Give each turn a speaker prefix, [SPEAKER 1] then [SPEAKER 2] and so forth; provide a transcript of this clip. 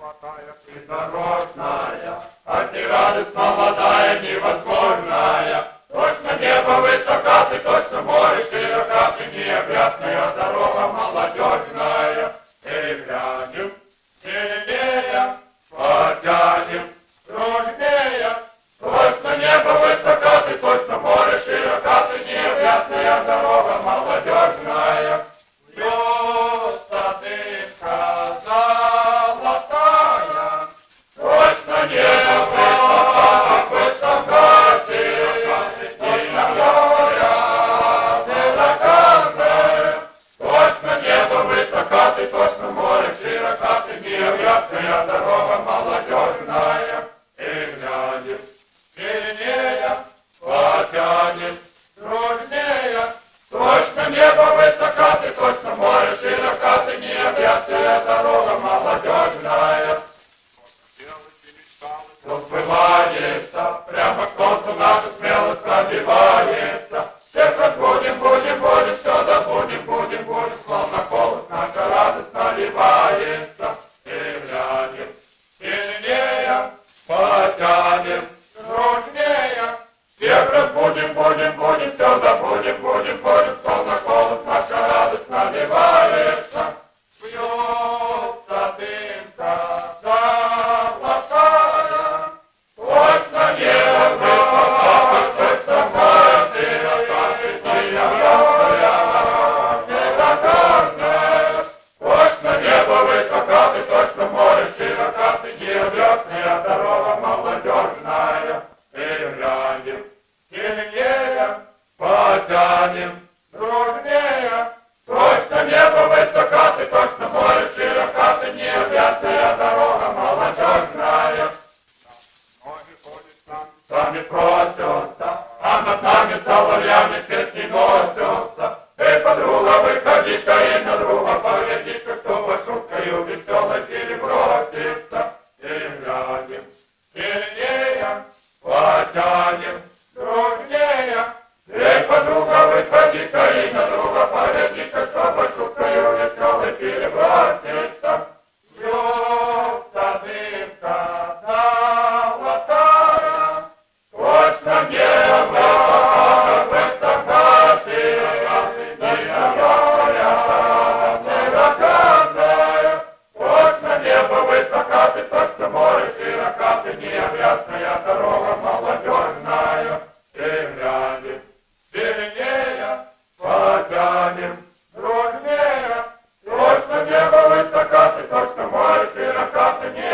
[SPEAKER 1] придорожная, от нерадостно молодая, невозможная. Точно небо высока ты, точно море широка ты, необъятная дорога молодежная. И глянем сильнее, потянем дружнее. Точно небо высока ты, точно море широка ты, необъятная дорога молодежная. Звезда дымка золотая, точно небо высока ты, высока ты, точно море широкая. Точно небо высока ты, точно море широка ты, необъятная дорога молодежная. И глянем сильнее, потянем дружнее. Точно небо высока ты, точно море широка ты, необъятная дорога молодежная. Что сбывается, прямо к солнцу наша смелость пробивается. Всех будем, все да будем, словно голос наша радость наливается. И глянем сильнее, потянем дружнее. Всех разбудим, все да будем, словно голос наша радость наливается. Бьется дымка золотая, точно небо высока, точно море широка, необъятная, точно небо высока, ты точно море широка, ты необъятная дорога молодежная. И глянем сильнее, потянем дружнее. Точно небо высока, ты точно море широка, ты необъятная дорога молодежная. Ноги ходят сами просятся, а над нами соловьями песни носятся. Эй, подруга, выходи-ка и на друга погляди-ка, кто под шуткою веселой перебросится. И глянем сильнее, потянем дружнее. Эй, подруга, выходи-ка и на друга погляди-ка, что под шуткою веселой перебросится. Бьется дымка золотая, точно небо высока ты, необъятная, точно небо высока ты, точно море широка ты, необъятная дорога молодежная. И глянем сильнее, потянем дружнее. Точно небо высока ты, точно море широка ты, необъятная